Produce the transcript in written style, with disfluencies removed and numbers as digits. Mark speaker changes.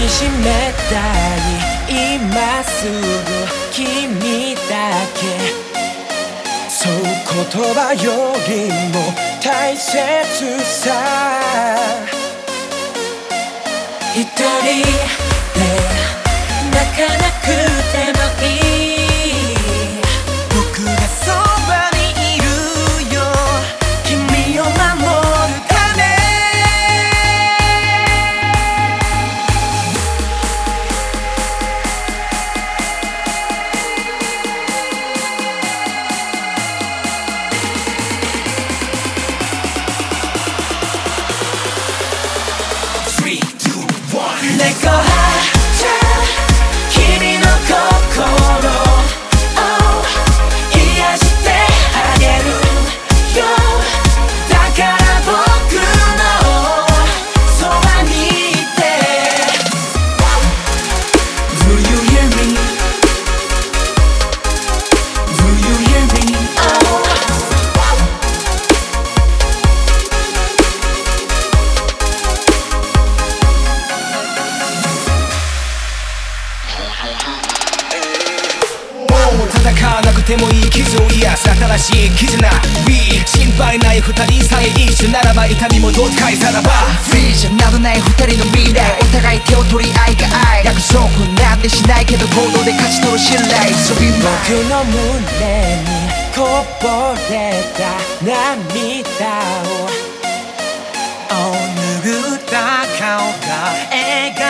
Speaker 1: しめたい今すぐ君だけ、そう言葉よりも大切さ。一人で泣かなくてもいい、僕がそばにいるよ、君を守るため。Let go high 君の心を癒してあげるよ、だから僕のそばにいて。 Do you hear me? Do you hear me? Oh戦わなくてもいい傷を癒す新しい絆。 We 心配ない二人さえ一緒ならば痛みもどっかいさらば。
Speaker 2: Free じゃなどない二人の未来、お互い手を取り合いが愛。約束なんてしないけど行動で勝ち取る信頼。So be mine
Speaker 1: 僕の胸にこぼれた涙を拭った顔が笑顔